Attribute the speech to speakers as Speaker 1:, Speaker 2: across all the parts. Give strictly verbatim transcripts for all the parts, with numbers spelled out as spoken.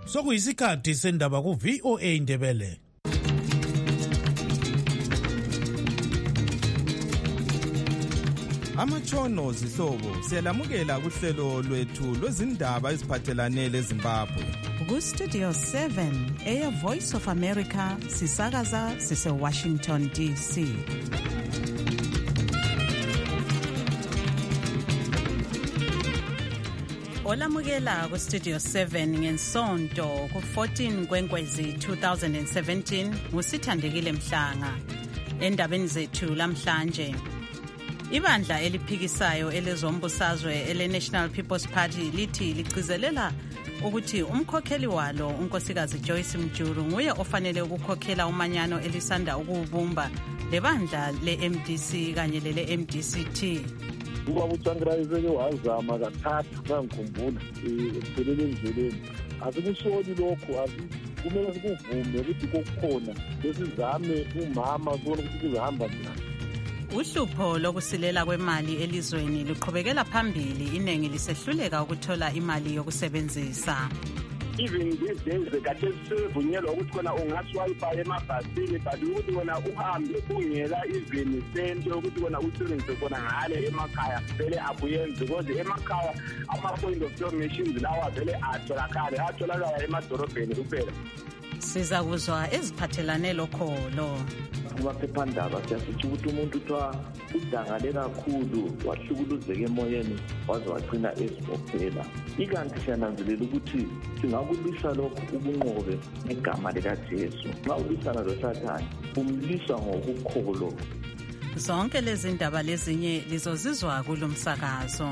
Speaker 1: Sokuyisikhathi sendaba ku V O A Indebele.
Speaker 2: Amatshono zihlobo siyalamukela kuhlelo lwethu lwezindaba eziphathelane leZimbabwe.
Speaker 3: Ku Studio seven Air Voice of America sisakaza sise Washington D C. Olamukela ku Studio seven ngensonto ku fourteen Nkwenkwezi two thousand seventeen ngusithandekile Mhlanga. Endabeni zethu lamhlanje, ibandla eliphikisayo elezombusazwe ele National People's Party lithi ligcizelela ukuthi umkhokheli walo unkosikazi Joyce Mjuru nguye ofanele ukukhokhela umanyano elisanda ukubumba lebandla le-M D C kanye lele-M D C T.
Speaker 4: Uba uTsvangirai wazama kathathu ngangikhumbula ekuphelele endleleni. Asikusoli lokho, asikumele sikuvume ukuthi kokukhona besizame umama kubona ukuthi kuzahamba njani.
Speaker 3: Uhlupho lokusilela kwemali elizweni luqhubekela phambili, iningi lisehluleka ukuthola imali yokusebenzisa.
Speaker 5: Even these days kade sivunyelwa ukuthi khona ungaswipa emabhasini, but ukuthi wena uhambe ungela even sento ukuthi wena usebenzise khona ngale emakhaya vele akuyenzi, because emakhaya ama-point of sale machines lawa vele atholakala atholakala emadorobheni kuphela.
Speaker 3: Siza kuzwa eziphathelane lokholo.
Speaker 6: Kumaphephandaba siyasithi ukuthi umuntu uthiwa udangale kakhulu, wahlukuluzeka emoyeni waze wagcina ezibophela. Ikanti siyananzelela ukuthi singakulwisa lokhu ubunqobe ngegama likaJesu. Nxa ulwisana loSathane umlwisa ngokukholo.
Speaker 3: Zonke lezi ndaba lezinye lizozizwa kulo msakazo.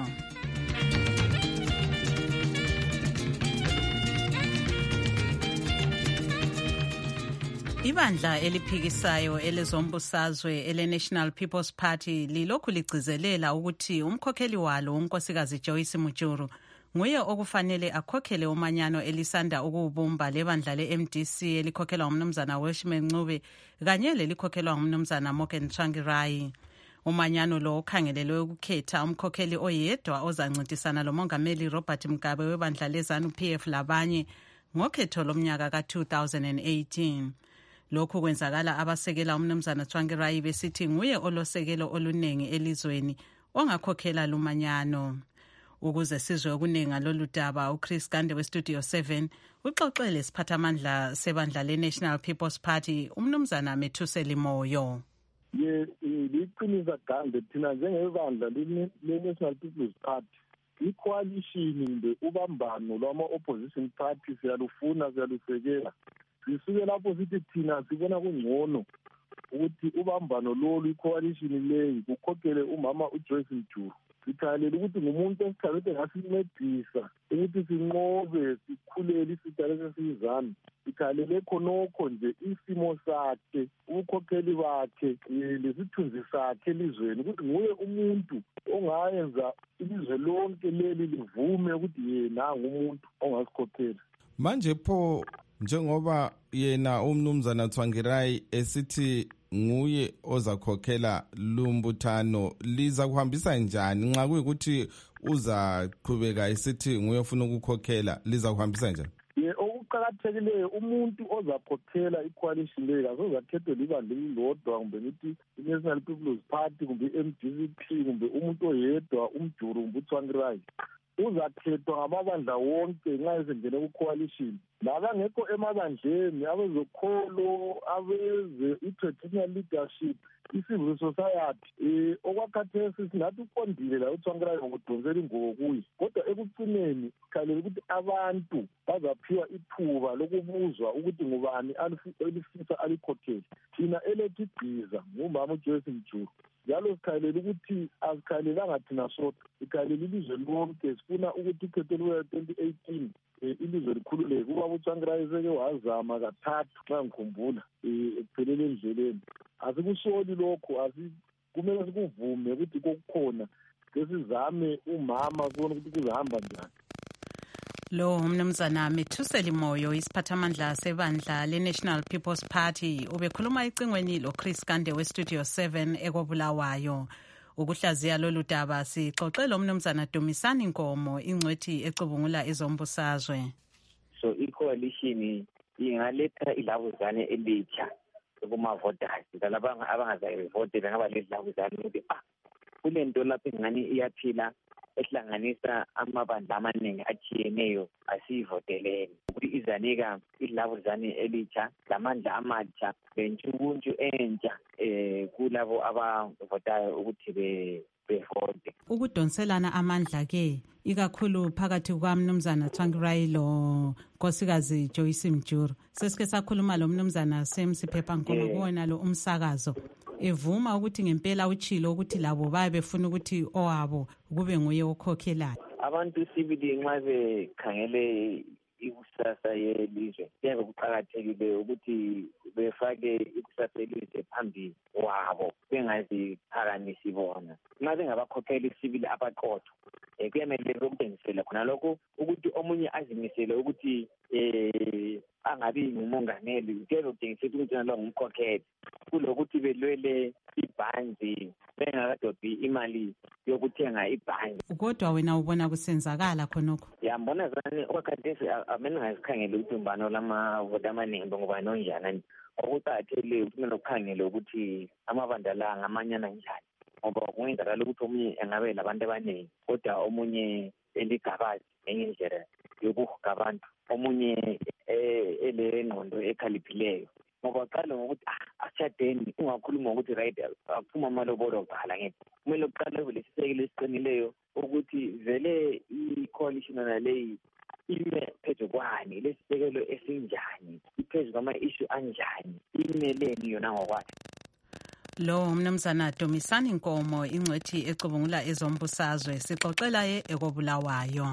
Speaker 3: Ibandla eliphikisayo elezombusazwe ele National People's Party lilokhu ligcizelela ukuthi umkhokheli walo unkosikazi Joyce Mjuru nguye okufanele akhokhele umanyano elisanda ukubumba lebandla le-M D C elikhokhelwa ngumnumzana Welshman Ncube kanye lelikhokhelwa ngumnumzana Morgan Tsvangirai. Umanyano lo ukhangelelwe ukukhetha umkhokheli oyedwa ozancintisana lomongameli Robert Mugabe webandla leZANU P F labanye ngokhetho lomnyaka ka two thousand eighteen. Lokhu kwenzakala abasekela umnumzana Tsvangirai besithi nguye olosekelo olunengi elizweni ongakhokhela lumanyano. Ukuze sizwe okunengi lolu daba, uChris Gande weStudio seven uxoxele siphathamandla sebandla le-National People's Party umnumzana Methuseli Moyo.
Speaker 4: Ye liqiniso Gande, thina njengebandla le-National People's Party i-coalition mbe ubambano lwama-opposition party siyalufuna siyalusekela. Sisuke lapho sithi thina sibona kungcono ukuthi ubambano lolu i-coalition leyi kukhokhele umama uJoyce Mjuru. Sikhalela ukuthi ngumuntu esithathe ngasincedisa ukuthi sinqobe sikhulele isitha sesizana. Sikhalele khonokho nje isimo sakhe, ubukhokheli bakhe, lesithunzi sakhe elizweni, ukuthi nguye umuntu ongayenza ilizwe lonke leli livume ukuthi yena ngumuntu ongasikhokhela.
Speaker 2: Manje pho njengoba yena umnumzana Tsvangirai esithi nguye ozakhokhela lumbuthano, liza kuhambisa njani nxa kuyikuthi uzaqhubeka esithi nguye ofuna ukukhokhela, liza kuhambisa njani?
Speaker 4: Ye okuqakathekileyo umuntu ozakhokhela i-coalition leyo asozakhethwe libandla elilodwa kumbe ngithi i-National People's Party kumbe i-M D C P kumbe umuntu oyedwa uMjuru kumbe uTsvangirai. Uzakhethwa ngamabandla wonke nxa esengene ku-coalition. Labangekho emabandleni, abezokholo, abeze i-traditional leadership, i-civil society, eh okwakhathesi singathi uqondile la uTsvangirai ngokudonsela ingubo kuye. Kodwa ekucineni sikhalela ukuthi abantu bazaphiwa ithuba lokubuzwa ukuthi ngubani alifisa alikhokhele. Thina elethu igqiza ngumama uJoyce Mjuru. Njalo sikhalela ukuthi asikhalelanga thina sodwa, sikhalela ilizwe lonke. Sifuna ukuthi ukhetho lwe twenty eighteen ilizwe likhululeke. Kuba uTsvangirai seke wazama kathathu ngangikhumbula ekuphelele endleleni. Asikusoli lokho, asikumele sikuvume ukuthi kokukhona besizame umama kubona ukuthi kuzahamba njani.
Speaker 3: Lo umnumzana Methuseli Moyo isiphathamandla sebandla le-National People's Party ubekhuluma icingweni loChris Gande weStudio seven ekobulawayo. Ukuhlaziya lolu daba sixoxele umnumzana Dumisani Nkomo ingcwethi ecubungula ezombusazwe.
Speaker 7: so i-coalition ingaletha ilavuzane elitsha kuma-voters lalaba abangazayivote bengaba lelavuzane ukuthi ah kule nto lapho ingani iyaphila ehlanganisa amabandla amaningi atshiyeneyo asiyivoteleni ukuthi izanika ilavuzane elitsha lamandla amatsha lentshukuntshu entsha eh kulabo abavotayo ukuthi be bevote.
Speaker 3: Ukudonselana amandla ke ikakhulu phakathi kwaMnumzana Tsvangirai lo Nkosikazi Joyce Mujuru. Sesike sakhuluma lo Mnumzana Semsiphepha Nkomo kuwona lo umsakazo evuma ukuthi ngempela uchilo ukuthi labo baye befuna ukuthi owabo kube nguye okhokhelayo.
Speaker 7: Abantu sibili nxa bekhangele ikusasa yelizwe kuyabe kuqakathekile ukuthi befake ikusasa yelizwe phambili wabo bengaziphakamisi bona. Nxa bengabakhokheli sibili abaqotho kuyamele bekungenisela khona lokho ukuthi omunye azimisele ukuthi eh angabi ngumongameli kuyabe kudingisela ukuthi nalo ngumkhokheli kulokuthi belwele ibhanzi bengakadobhi imali yokuthenga ibhanzi.
Speaker 3: Kodwa wena ubona kusenzakala khonokho?
Speaker 7: Yambona zani okwakhathesi amene ngazikhangele ukuthi umbano lamavoti amaningi ngoba nonjani okuqakathekile ukuthi kumele ukhangele ukuthi amabandla la ngamanyana njani ngoba kungenzakala ukuthi omunye engabe labantu abaningi kodwa omunye eligabazi enye indlela yokuhuga abantu omunye elengqondo ekhaliphileyo ngoba qala ngokuthi ashadeni ungakhuluma ukuthi right aphuma amalobolo obhala ngithi kumele uqale kulesisekelo esiqinileyo ukuthi vele i-coalition naleyi ime phezu kwani lesisekelo esinjani iphezu kwama-issue anjani imeleni yona ngokwayo.
Speaker 3: Lo Mnumzana Dumisani Nkomo ingcwethi ecubungula ezombusazwe sixoxela ye ekobulawayo.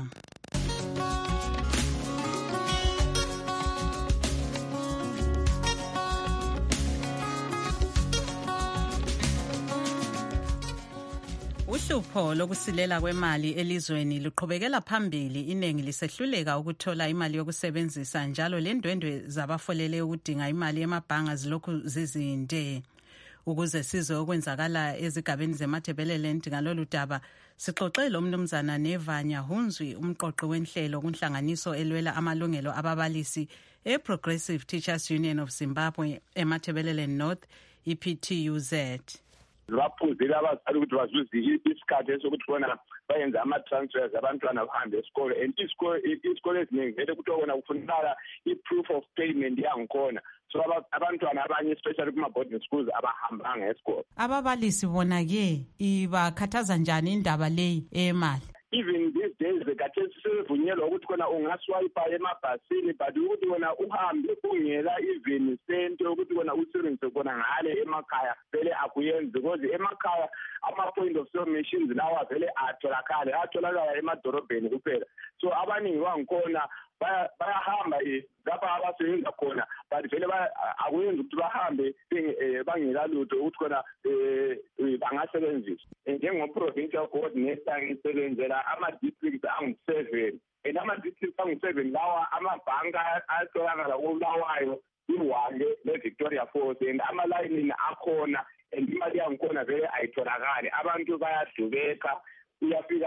Speaker 3: Uhlupho lokusilela kwemali elizweni luqhubekela phambili iningi lisehluleka ukuthola imali yokusebenzisa njalo lendwendwe zabafolele ukudinga imali emabhanga zilokhu zizinde. Ukuze sizwe okwenzakala ezigabeni zeMatabeleland ngalolu daba sixoxe lo Mnumzana Nevanya Hunzwi umqoqi wenhlelo kunhlanganiso elwela amalungelo ababalisi eProgressive Teachers Union of Zimbabwe eMatabeleland North I P T U Z.
Speaker 5: Baphuzile abazali ukuthi bazuze isikhathi sokuthi bona bayenze ama-transfers abantwana bahambe esikole and isikole eziningi vele kuthiwa kona kufunakala i-proof of payment yangikhona so abantwana abanye especially kuma-boarding schools abahambanga esikole.
Speaker 3: Ababalisi bona-ke ibakhathaza njani indaba leyi eyemali?
Speaker 5: Even these days bekhathesi sebevunyelwa ukuthi khona ungaswipa emabhasini but ukuthi wena uhambe ungela even sento yokuthi wena usebenzise khona ngale emakhaya vele akuyenzi because emakhaya ama-point of sale machines lawa vele atholakale atholakala emadorobheni kuphela so abaningi bangikhona bayahamba lapha abasebenza khona but vele akuyenzi ukuthi bahambe bangela lutho ukuthi khona bangasebenzisa. Njengo-provincial coordinator ngisebenzela ama-districts angu-seven and ama-districts angu-seven lawa amabhanka atholakala kulawayo iwande le-Victoria Falls and amalayinini akhona and imali yangikhona vele ayitholakali abantu bayadubeka uyafika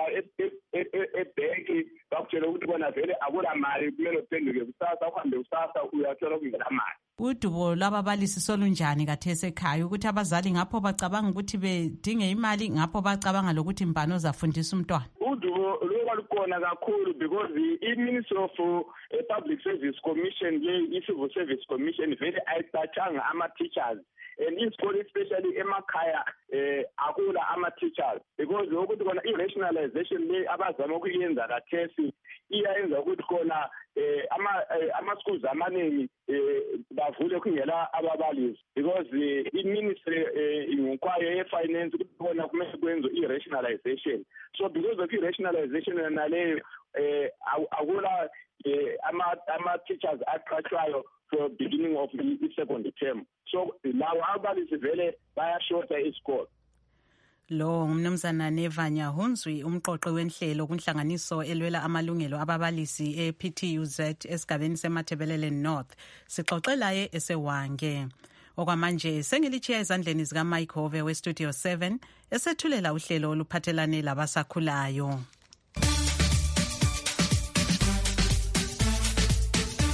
Speaker 5: ebhenki bakutshela ukuthi bona vele akula mali kumele uphenduke kusasa uhambe kusasa uyathola kungela mali.
Speaker 3: Udubo lwababalisi solunjani kathesi ekhaya ukuthi abazali ngapho bacabanga ukuthi bedinge imali ngapho bacabanga lokuthi mbano zafundisa umntwana?
Speaker 5: Udubo lukhona kakhulu because i-Ministry of uh, Public Service Commission le i-Civil Service Commission vele ayicatshanga ama-teachers and isikole especially emakhaya eh akula ama-teachers because ukuthi kona i-rationalization le abazama ukuyenza kathesi iyayenza ukuthi khona eh ama-schools amaningi bavule kungela ababalisi because i-ministry ingukwayo ye-finance ukuthi khona kumele kwenze i-rationalization so because of i-rationalization naleyo eh akula ama-teachers aqhatshwayo for beginning of the second term so lawo ababalisi vele bayashota isikole.
Speaker 3: Lo Mnumzana Nevanya Hunzwi umqoqi wenhlelo kunhlanganiso elwela amalungelo ababalisi e-P T U Z esigabeni seMatabeleland North sixoxela ye esewange. Okwamanje sengilichiya ezandleni zika Mike Hove we Studio seven esethulela uhlelo oluphathelane labasakhulayo.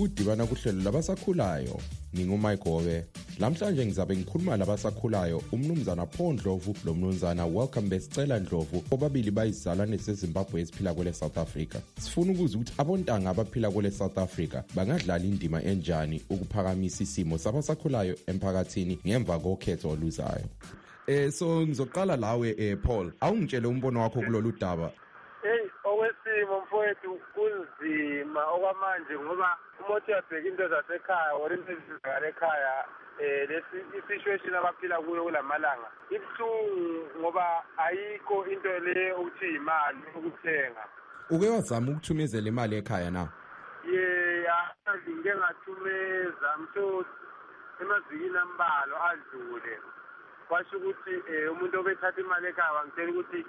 Speaker 8: kudibana kuhlelo labasakhulayo. Ngingumike Gobe. Lamhlanje ngizabe ngikhuluma labasakhulayo umnumzana Paul Ndlovu lo mnumzana Welcome Besicela Ndlovu obabili bayizalwane zeZimbabwe esiphila kwele South Africa. Sifuna ukuzwa ukuthi abontanga abaphila kwele South Africa bangadlala indima enjani ukuphakamisa isimo sabasakhulayo emphakathini ngemva kokhetho oluzayo. Eh so ngizoqala lawe eh Paul, awungitshele umbono wakho kulolu daba.
Speaker 9: Hey, okwesimo mfowethu kunzima okwamanje ngoba umothi uyabheka into zasekhaya or into ezizakala ekhaya eh lesi situation abaphila kuyo kulamalanga ibuhlungu ngoba ayikho into le ukuthi imali ukuthenga.
Speaker 8: Uke wazama ukuthumezela imali ekhaya na?
Speaker 9: Yeah, ngike ngathumeza mtho emazikini ambalo adlule. Kwasho ukuthi umuntu obethatha imali ekhaya wangitshela ukuthi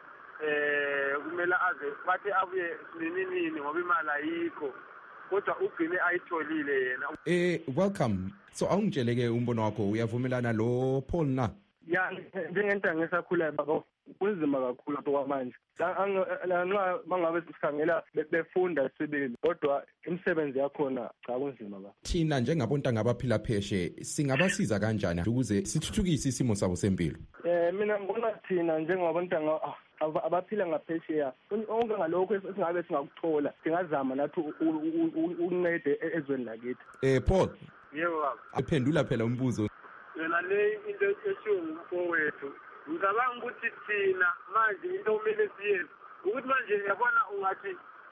Speaker 9: eh kumele aze bathi abuye nini nini ngoba imali ayikho kodwa ugcine ayitholile yena.
Speaker 8: Eh welcome. So awungitsheleke umbono wakho uyavumelana lo Paul na?
Speaker 9: Ya njengento ngisakhula baba kunzima kakhulu kwamanje. Lanxa mangabe sikhangela befunda sibili kodwa imisebenzi yakhona cha kunzima ba.
Speaker 8: Thina njengabontanga abaphila pheshe singabasiza kanjani ukuze sithuthukise isimo sabo sempilo?
Speaker 9: Eh mina ngibona thina njengabontanga abaphila ngaphesheya onke ngalokho esingabe singakuthola singazama nathi ukuncede ezweni lakithi.
Speaker 8: Eh Paul.
Speaker 9: Yebo baba.
Speaker 8: Iphendula phela umbuzo.
Speaker 9: Yena le into eshungu mfowethu ngicabanga ukuthi thina manje into kumele siyenze ukuthi manje yabona ungathi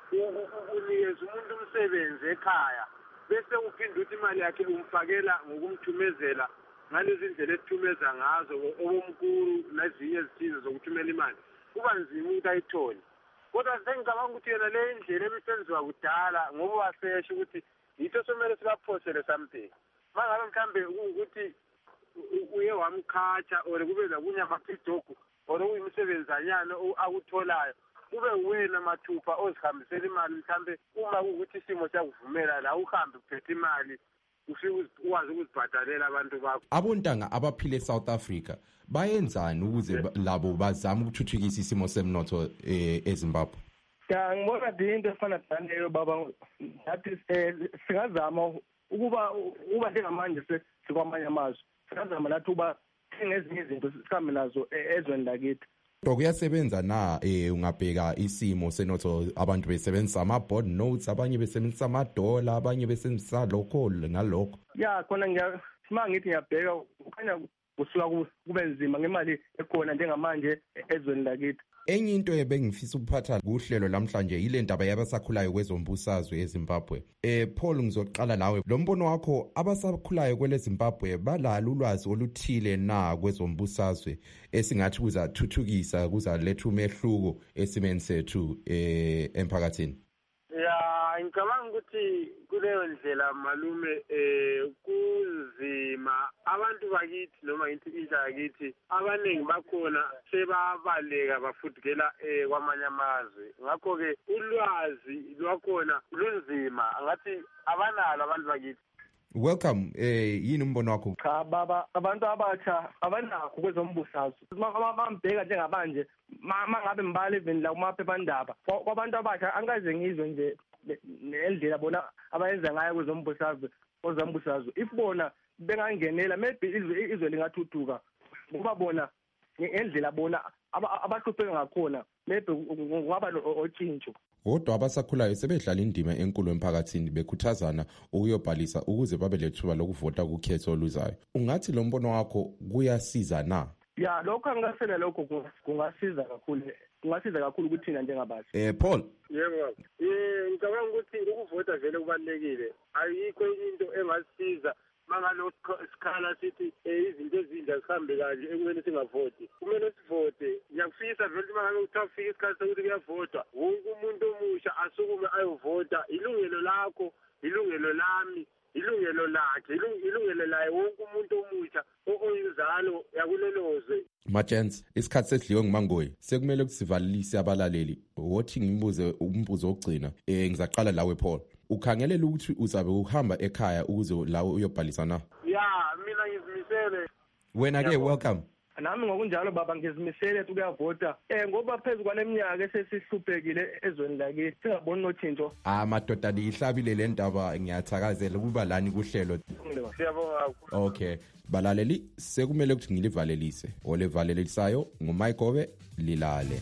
Speaker 9: unikeza umuntu umsebenzi ekhaya bese uphinda uthi imali yakhe umfakela ngokumthumezela ngalezi ndlela esithumeza ngazo obomkhulu nezinye izithizo zokuthumela imali kuba nzima ukuthi ayithole kodwa sengicabanga ukuthi yena le ndlela ebisenziwa kudala ngoba wasesha ukuthi yitho somele sibaphosele something mangabe mhlambe ukuthi uye wamkhatsha or kube lakunye amaphidoko or uyimsebenzanyana akutholayo kube wena mathupha ozihambisela imali mhlambe uma ukuthi isimo siyakuvumela la uhambe uphethe imali ufike ukwazi ukuzibhadalela abantu bakho.
Speaker 8: Abontanga abaphile eSouth Africa bayenzani ukuze labo bazama ukuthuthukisa isimo semnotho eZimbabwe?
Speaker 9: Ya ngibona into efana naleyo baba nathi singazama ukuba uba njengamanje sikwamanye amazwe sizama nathi uba ngezinye izinto sikhambe nazo ezweni lakithi.
Speaker 8: Kuyasebenza na eh ungabheka isimo senotho abantu besebenzisa ama board notes abanye besebenzisa ama dollar abanye besebenzisa lokho ngalokho?
Speaker 9: Ya khona ngiyasima ngithi ngiyabheka ukhanya kusuka kube nzima ngemali ekhona njengamanje ezweni lakithi.
Speaker 8: Enye into ebengifisa ukuphatha kuhlelo lamhlanje ile ndaba yabasakhulayo kwezombusazwe eZimbabwe. Eh Paul ngizoqala nawe. Lo mbono wakho abasakhulayo kwele Zimbabwe balalo ulwazi oluthile na kwezombusazwe esingathi kuzathuthukisa kuzaletha umehluko esimeni sethu eh emphakathini?
Speaker 9: Ya ngicabanga ukuthi kuleyo ndlela malume eh kuzima abantu bakithi noma into intsha yakithi abaningi bakhona sebabaleka bafudukela eh kwamanye amazwe ngakho ke ulwazi lwakhona lunzima ngathi abanalo abantu bakithi.
Speaker 8: Welcome eh yini umbono wakho?
Speaker 9: Cha baba abantu abatsha abanakho kwezombusazwe bambheka njengabanje mangabe mbali even la kumaphephandaba kwabantu abasha angaze ngizwe nje nendlela bona abayenza ngayo kwezombusazwe ozombusazwe if bona bengangenela maybe izwe izwe lingathuthuka ngoba bona ngendlela bona abahlupheka ngakhona maybe ngaba otshintsho.
Speaker 8: Kodwa abasakhulayo sebedlala indima enkulu emphakathini bekhuthazana ukuyobhalisa ukuze babe lethuba lokuvota kukhetho oluzayo. Ungathi lo mbono wakho kuyasiza na?
Speaker 9: Ya lokho angasela lokho kungasiza kakhulu kungasiza kakhulu kuthina njengabantu.
Speaker 8: Eh Paul.
Speaker 9: Yebo. Eh ngicabanga ukuthi ukuvota vele kubalekile. Ayikho into engasiza mangalo sikhala sithi izinto ezinhle zihambe kanje ekumele singavoti. Kumele sivote. Ngiyafisa vele mangabe uthafika isikhathi sokuthi kuyavotwa. Wonke umuntu omusha asukume ayovota. Ilungelo lakho, ilungelo lami. Ilungelo lakhe ilungelo laye wonke umuntu omusha oyinzalo yakulelozwe.
Speaker 8: Machance isikhathi sedliwe ngumangoyi sekumele kusivalise abalaleli wothi ngimbuze umbuzo ogcina eh ngizaqala lawe Paul ukhangelela ukuthi uzabe uhamba ekhaya ukuze lawe uyobhalisa na?
Speaker 9: Ya mina ngizimisele.
Speaker 8: Wena ke welcome.
Speaker 9: nami ngokunjalo baba ngizimisele ukuyavota eh ngoba phezulu kwaleminyaka esesihluphekile ezweni lakithi singaboni nothinto.
Speaker 8: Ah madoda lihlabile le ndaba ngiyathakazela ukuba lani kuhlelo.
Speaker 9: Siyabonga.
Speaker 8: Okay. Balaleli sekumele ukuthi ngilivalelise. Olevalelisayo nguMayigobe Lilale.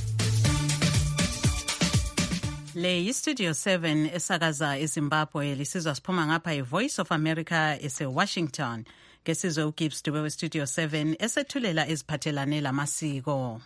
Speaker 3: Le yi-Studio seven esakaza eZimbabwe lisizwa siphuma ngapha yi-Voice of America ese-Washington. Ngesizwe uGibbs Dube we-Studio seven esethulela eziphathelane lamasiko.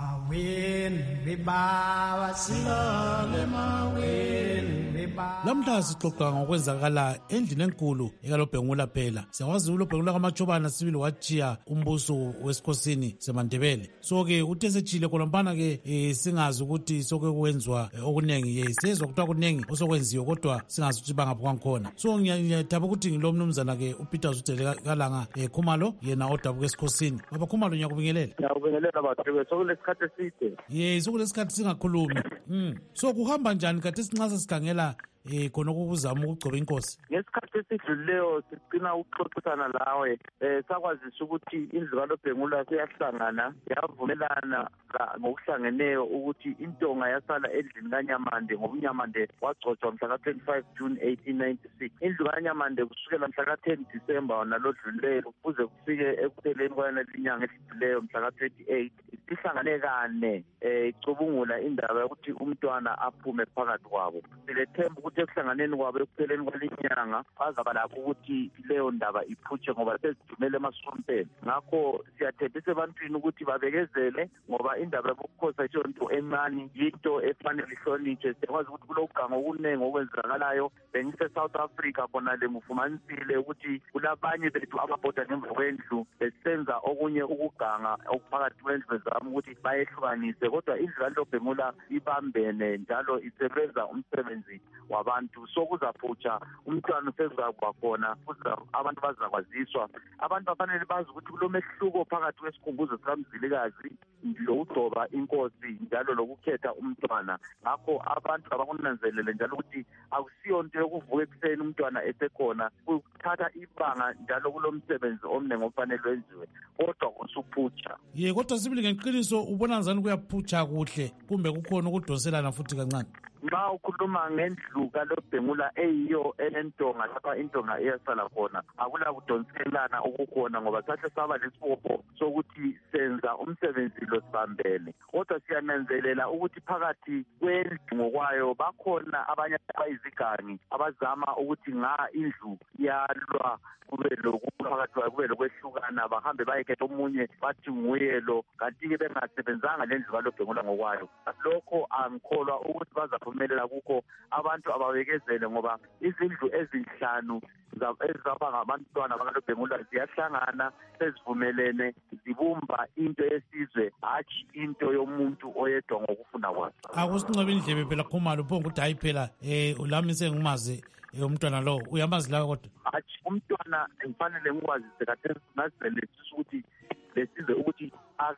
Speaker 1: Lamhla sixoxa ngokwenzakala endlini enkulu ekalobhengula phela. Siyakwazi ulobhengula kaMachobana sibili wachiya umbuso wesikhosini seMandebele. So ke uthe sechile kholampana ke e, singazi ukuthi soke kwenzwa e, okunengi ye sezwa kuthiwa kunengi osokwenziwe kodwa singazi ukuthi bangaphi kwangikhona. So ngiyadaba ukuthi ngilomnumzana ke uPeter Zudele Kalanga e, Khumalo yena odabuka esikhosini. Baba Khumalo ngiyakubingelela.
Speaker 4: Ngiyakubingelela bathu sokulesikhathi eside.
Speaker 1: Ye sokulesikhathi singakhulumi. Mm. So kuhamba njani kade sinxasa sikhangela eh khona ukuzama ukugcoba inkosi?
Speaker 4: Ngesikhathi esidlulileyo sigcina ukuxoxisana lawe eh sakwazisa ukuthi indlu kaLobhengula siyahlangana yavumelana ngokuhlangeneyo ukuthi intonga yasala endlini kaNyamande ngobunyamande wagcotshwa mhla ka twenty-five June eighteen ninety-six. Indlu kaNyamande kusukela mhla ka ten December nalodlulileyo kuze kufike ekupheleni kwalena linyanga elidlulileyo mhla ka twenty-eight sihlangane kane eh icubungula indaba yokuthi umntwana aphume phakathi kwabo. Silethemba ukuthi ekuhlanganeni kwabo ekupheleni kwalinyanga bazaba lakho ukuthi leyo ndaba iphutshe ngoba sezidumele emasontweni. Ngakho siyathembisa ebantwini ukuthi babekezele ngoba indaba yobukhosi ayisonto emani yinto efanele ihlonitshwe. Sikwazi ukuthi kulokugango okuningi okwenzakalayo bengise South Africa khona le ngufumanisile ukuthi kulabanye bethu ababhoda ngemva kwendlu besenza okunye ukuganga okuphakathi kwendlu zami ukuthi bayehlukanise kodwa indlu kaLobhengula ibambene njalo isebenza umsebenzi wabantu. So kuzaphutsha umntwana usezakuba khona kuza abantu bazakwaziswa. Abantu bafanele bazi ukuthi kulomehluko phakathi kwesikhumbuzo sikaMzilikazi lokugcoba inkosi njalo lokukhetha umntwana. Ngakho abantu abakunanzelele njalo ukuthi akusiyo into yokuvuka ekuseni umntwana esekhona kuthatha ibanga njalo kulomsebenzi omningi ofanele wenziwe kodwa usuphutsha.
Speaker 1: Ye kodwa sibili ngeqiniso ubona njani kuyaphutsha kuhle kumbe kukhona ukudonselana futhi kancane?
Speaker 4: Nxa ukhuluma ngendlu kaLobhengula eyiyo enentonga lapha intonga iyasala khona akula kudonselana okukhona ngoba sahle saba lesibopho sokuthi senza umsebenzi lo sibambene. Kodwa siyananzelela ukuthi phakathi kwendlu ngokwayo bakhona abanye abayizigangi abazama ukuthi nga indlu yalwa kube lokuphakathi kube lokwehlukana bahambe bayekhetha omunye bathi nguye lo kanti-ke bengasebenzanga le ndlu kaLobhengula ngokwayo. Lokho angikholwa ukuthi bazaphumelela kukho abantu ababekezele ngoba izindlu ezinhlanu ezizaba ngabantwana bakaLobhengula ziyahlangana sezivumelene zibumba into yesizwe hatshi into yomuntu oyedwa ngokufuna kwakhe.
Speaker 1: Akusinqobe indlebe phela Khumalo phonga ukuthi hayi phela eh ulami sengimazi umntwana lo uyamazi la kodwa
Speaker 4: hatshi umntwana ngifanele ngikwazise kade ngazele ukuthi lesizwe ukuthi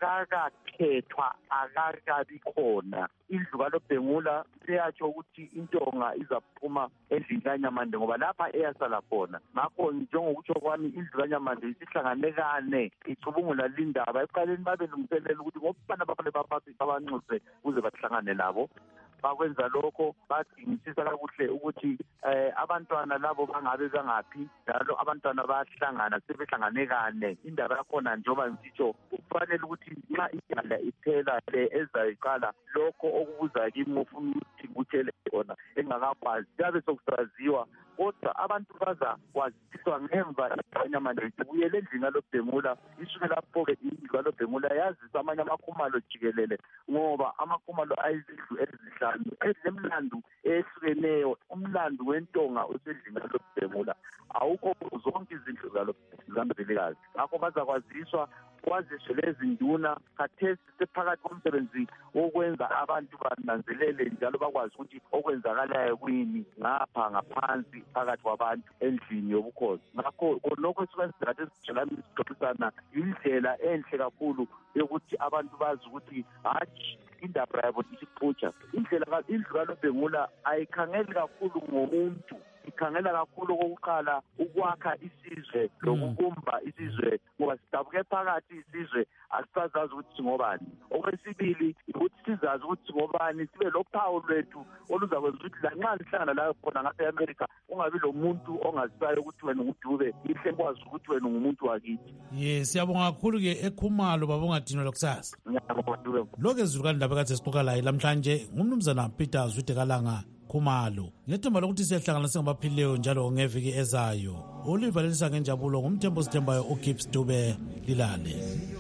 Speaker 4: akakakhethwa akakabi khona. Indlu kaLobhengula seyatsho ukuthi intonga izaphuma endlini kaNyamande ngoba lapha eyasala khona. Ngakho njengokutsho kwami indlu kaNyamande isihlanganekane icubungula lindaba ekuqaleni babe lungiselela ukuthi ngobana bafanele babanxuse kuze bahlangane labo. Bakwenza lokho badingisisa kakuhle ukuthi eh abantwana labo bangabe bangaphi njalo abantwana bayahlangana sebehlanganekane. Indaba yakhona njengoba ngitsho kufanele ukuthi nxa indaba iphela le ezayiqala lokho okubuza kimi ufuna ukuthi kuthele khona engakakwazi yabe sokusaziwa kodwa abantu baza kwaziswa ngemva kaNyamande kubuyele endlini kaLobhengula isuke lapho-ke indlu kaLobhengula yazisa amanye amakhumalo jikelele ngoba amakhumalo ayizindlu ezihlanu ezinemlando ehlukeneyo. Umlando wentonga usendlini kaLobhengula awukho zonke izindlu kaMzilikazi. Ngakho bazakwaziswa kwaziswe lezi nduna khathesi sephakathi komsebenzi wokwenza abantu bananzelele njalo bakwazi ukuthi okwenzakalayo kuyini ngapha ngaphansi phakathi kwabantu endlini yobukhosi. Ngakho konokho esikwenza esijolami sixoxisana indlela enhle kakhulu yokuthi abantu bazi ukuthi hatshi indaba yabo isiphutsha. Indlela indlu kaLobhengula ayikhangeli kakhulu ngomuntu
Speaker 5: sikhangela kakhulu okokuqala ukwakha isizwe lokukumba isizwe ngoba sidabuke phakathi isizwe asisazazi ukuthi singobani. Okwesibili ukuthi sizazi ukuthi singobani, sibe lophawu lwethu oluzakwenza ukuthi lanxa nihlangana la khona ngase America ungabi lo muntu ongazisayo ukuthi wena ungudube, ihle kwazi ukuthi wena ungumuntu wakithi.
Speaker 1: Yes, siyabonga kakhulu ke eKhumalo babonga Dino lokusasa. Lokho ezulu kandaba kade sixoxa laye namhlanje ngumnumzana Peter Zwidekalanga Khumalo. Ngethemba lokuthi siyahlangana singabaphilileyo njalo ngeviki ezayo. Oliver Lelisa ngenjabulo ngumthembo sithembayo uGibbs Dube Lilale.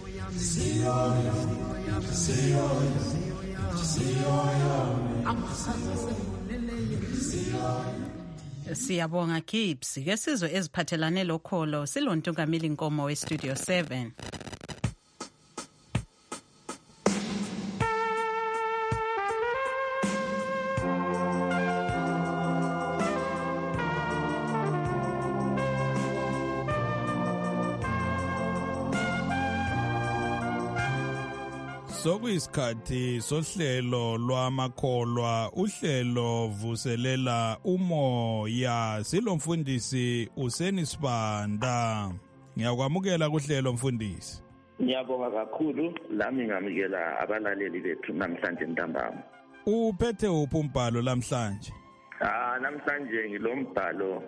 Speaker 3: Siyabonga Gibbs. Ke sizwe eziphathelane lokholo silontungameli Nkomo we Studio seven.
Speaker 10: Sokuyisikhathi sohlelo lwamakholwa, uhlelo vuselela umoya. Silomfundisi Useni Sibanda. Ngiyakwamukela kuhlelo mfundisi.
Speaker 6: Ngiyabonga kakhulu, lami ngamukela abalaleli bethu namhlanje ntambama.
Speaker 10: Uphethe uphi umbhalo namhlanje?
Speaker 6: Ah, namhlanje ngilombhalo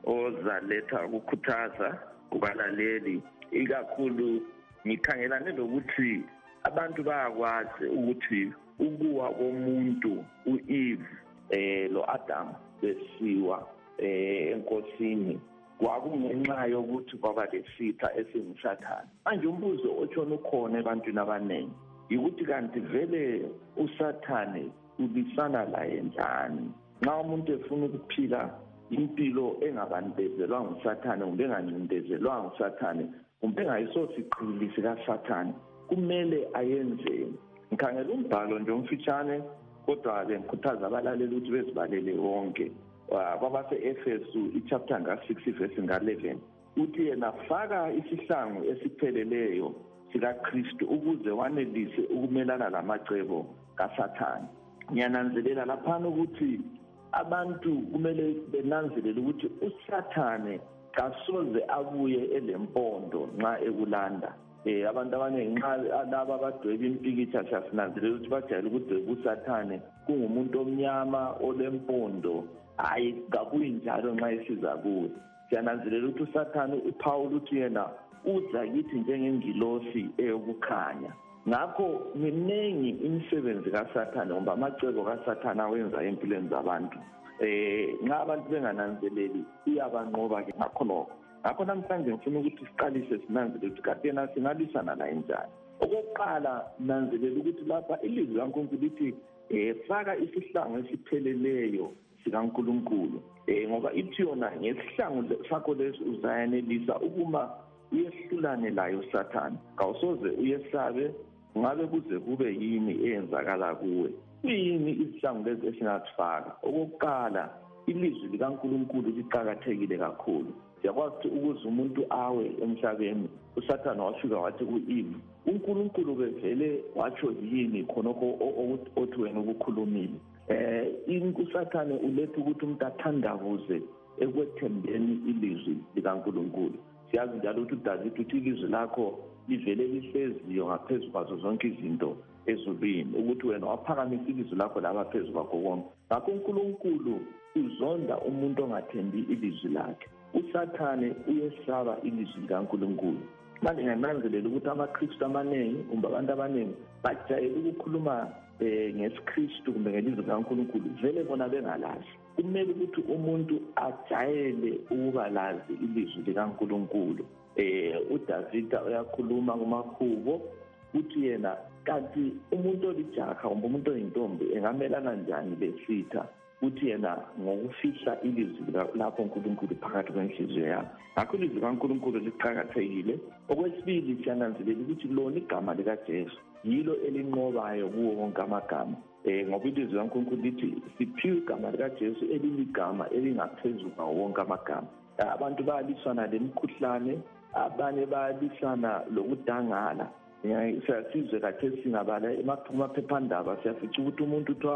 Speaker 6: ozaletha ukukhuthaza kubalaleli, ikakhulu ngikhangelane lokuthi abantu bayakwazi ukuthi ukuwa komuntu uEve eh lo Adam besiwa eh enkosini kwakungenxa yokuthi kwaba lesitha esingusathane. Manje umbuzo otshona ukhona ebantwini abaningi ukuthi kanti vele usathane ubisana laye njani? Nxa umuntu efuna ukuphila impilo engabandezelwa ngusathane kumbe engancindezelwa ngusathane kumbe engayisosiqhili sikasathane, kumele ayenze. Ngikhangela umbhalo nje umfitshane kodwa ke ngikhuthaza abalaleli ukuthi bezibalele wonke. Kwabase-Efesu ichapter nga-six verse nga-eleven uthi yena faka isihlangu esipheleleyo sikaKristu ukuze wanelise ukumelana lamacebo kaSathane. Ngiyananzelela laphana ukuthi abantu kumele benanzelele ukuthi uSathane kasoze abuye elempondo nxa ekulanda. Eh abantu abaningi nxa laba abadweba impikitsha siyasinanzelela ukuthi bajayele ukudweba uSathane kungumuntu omnyama olempondo. Hayi kakuyinjalo nxa esiza kuwe. Siyananzelela ukuthi uSathane uPaul uthi yena uza kithi njengengilosi eyokukhanya. Ngakho miningi imisebenzi kaSathane ngoba amacebo kaSathane awenza empilweni zabantu. Eh nxa abantu bengananzeleli uyabanqoba ke ngakho lokho. Ngakho namhlanje ngifuna ukuthi siqalise sinanzelele ukuthi kade yena singalwisana la njani. Okokuqala nanzelela ukuthi lapha ilizwi laNkulunkulu lithi eh faka isihlangu esipheleleyo sikaNkulunkulu. Eh ngoba ithi yona ngesihlangu sakho lesi uzayenelisa ukuma uyehlulane layo uSathane. Kawusoze uyesabe ngabe kuze kube yini eyenzakala kuwe. Kuyini isihlangu lesi esingathifaka? Okokuqala ilizwi likaNkulunkulu liqhakathekile kakhulu. Siyakwazi ukuze umuntu awe emhlabeni. uSathane wafika wathi kuEve, uNkulunkulu bevele watsho yini khonokho othi wena ukukhulumile. Eh uSathane uletha ukuthi umuntu athandabuze ekwethembeni ilizwi likaNkulunkulu. Siyazi njalo ukuthi uDavid uthi ilizwi lakho livele lihleziyo ngaphezulu kwazo zonke izinto ezulwini, ukuthi wena waphakamisa ilizwi lakho laba phezulu kwakho konke. Ngakho uNkulunkulu uzonda umuntu ongathembi ilizwi lakhe. uSathane uyesaba ilizwi likaNkulunkulu. Manje ngiyananzelela ukuthi amaKristu amaningi kumbe abantu abaningi bajayele ukukhuluma eh ngesiKristu kumbe ngelizwi likaNkulunkulu vele bona bengalazi. Kumele ukuthi umuntu ajayele ukuba lazi ilizwi likaNkulunkulu. Eh uDavid uyakhuluma kumahubo uthi yena kanti umuntu olijaha kumbe umuntu oyintombi engamelana njani lesitha, uthi yena ngokufihla ilizwi lapho uNkulunkulu phakathi kwenhliziyo yakhe. Ngakho ilizwi likaNkulunkulu liqhakathekile. Okwesibili siyananzelela ukuthi lona igama likaJesu yilo elinqobayo kuwo wonke amagama. Eh ngoba ilizwi likaNkulunkulu lithi siphiwe igama likaJesu eliligama elingaphezulu kwawo wonke amagama. Abantu bayalisana lemikhuhlane, abanye bayalisana lokudangala. Siyasizwe kathesi singabala emaphephandaba siyafica ukuthi umuntu uthiwa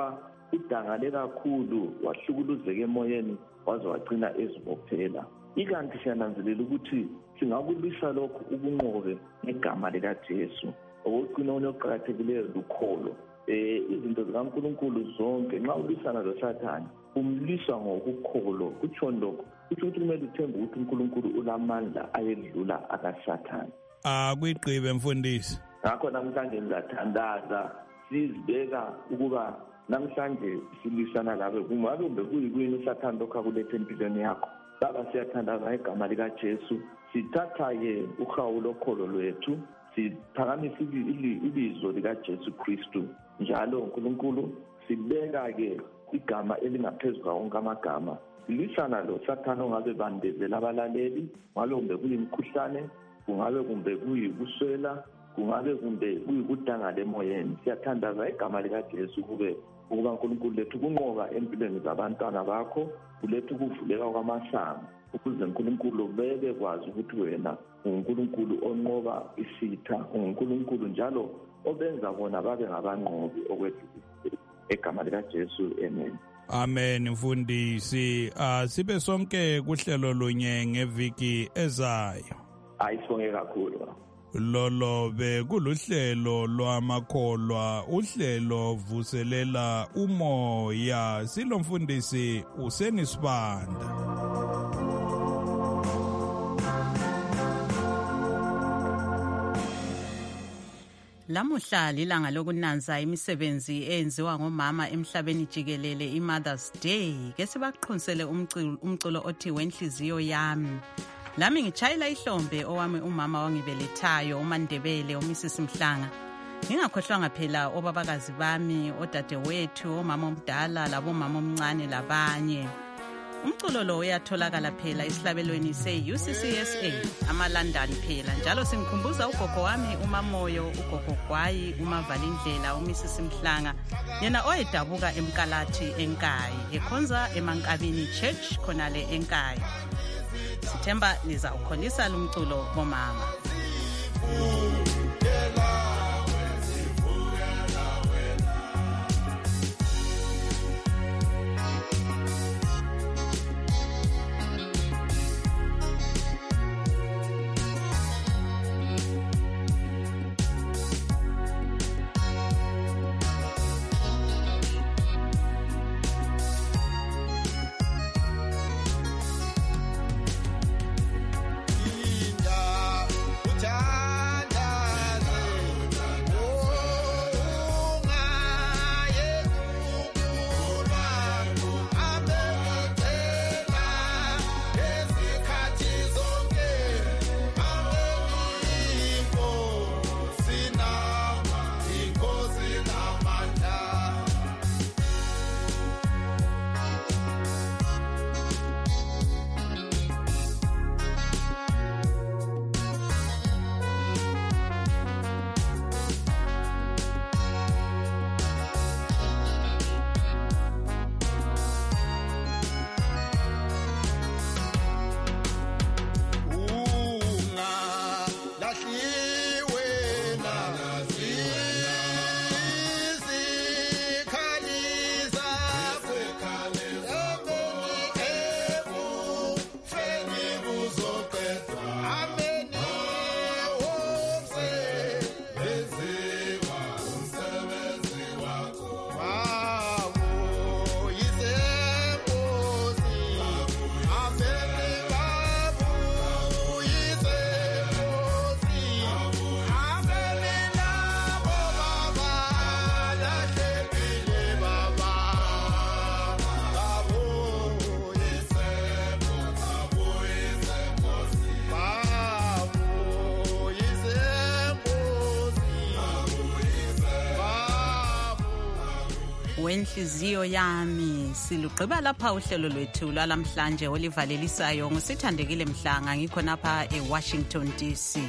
Speaker 6: udangale kakhulu wahlukuluzeka emoyeni waze wagcina ezibophela. Ikanti siyananzelela ukuthi singakulwisa lokhu ubunqobe ngegama likaJesu. Okugcina onoqhakathekileyo lukholo. Eh izinto zikaNkulunkulu zonke nxa ulwisana loSathane umlisa ngokukholo. Kutsho lokho kuthi kumele uthembe ukuthi uNkulunkulu ulamandla ayedlula akaSathane.
Speaker 10: Ah kuyigqibe mfundisi.
Speaker 6: Ngakho namhlanje ngizathandaza sizibeka ukuba namhlanje silwisana labe kungabe kumbe kuyikuyini uSathane lokho akulethe empilweni yakho. Baba siyathandaza igama likaJesu. Sithatha-ke uhawu lokholo lwethu siphakamisa ibizo likaJesu Kristu. Njalo uNkulunkulu sibeka-ke igama elingaphezulu kwawonke amagama. Silwisana lo Sathane ongabe bandezela abalaleli, ngabe kumbe kuyimkhuhlane, kungabe kumbe kuyikuswela, kungabe kumbe kuyikudangala emoyeni. Siyathandaza igama likaJesu kube ukuba uNkulunkulu lethu kunqoba empilweni zabantwana bakho, kulethu kuvuleka kwamasango ukuze uNkulunkulu bebe kwazi ukuthi wena uNkulunkulu onqoba isitha, uNkulunkulu njalo obenza bona babe ngabanqobi okwethu egama likaJesu. Amen.
Speaker 10: Amen mfundisi. Ah sibe sonke kuhlelo lunye ngeviki ezayo.
Speaker 6: Ayisonge kakhulu.
Speaker 10: Lolo be kuluhlelo lwamakholwa, uhlelo vuselela umoya. Silomfundisi uSenisibanda.
Speaker 3: Lamuhla lilanga lokunanza imisebenzi eyenziwa ngomama emhlabeni jikelele iMother's Day. Ke sibaqhunsele umculo othi wenhliziyo yami. Lami ngichayela ihlombe owami umama wangibelethayo uMandebele uMisis Mhlanga. Ngingakhohlwanga phela obabakazi bami, odadewethu, omama omdala labomama omncane labanye. Umculo lo uyatholakala phela esihlabelweni se-U C C S A ama-London phela. Njalo simkhumbuza ugogo wami uMamoyo, ugogo Gwayi, uMavalindlela, uMisis Mhlanga, yena oyedabuka eMkalathi eNkayi, ekhonza eMankabini Church khonale eNkayi. Sithemba nizawukholisa lumculo bomama. Wenhliziyo yami. Silugqiba lapha uhlelo lwethu lwalamhlanje olivalelisayo ngosithandekile Mhlanga, ngikho napha eWashington D C.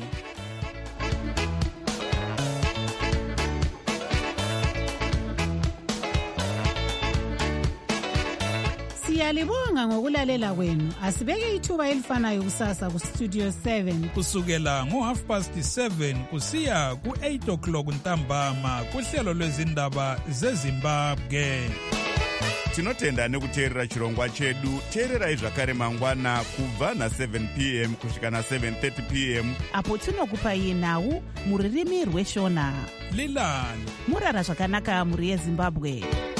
Speaker 11: Siyalibonga ngokulalela kwenu. Asibeke ithuba elifanayo kusasa ku Studio seven
Speaker 10: kusukela ngo half past seven kusiya ku eight o'clock ntambama kuhlelo lwezindaba zeZimbabwe.
Speaker 12: tinotenda nekuteerera chirongwa chedu. Teererai zvakare mangwana kubva na-seven p m kusvika na-seven thirty p m
Speaker 13: apo tinokupai nhau muririmi rweshona.
Speaker 10: Lilani
Speaker 13: murara zvakanaka mhuri yeZimbabwe.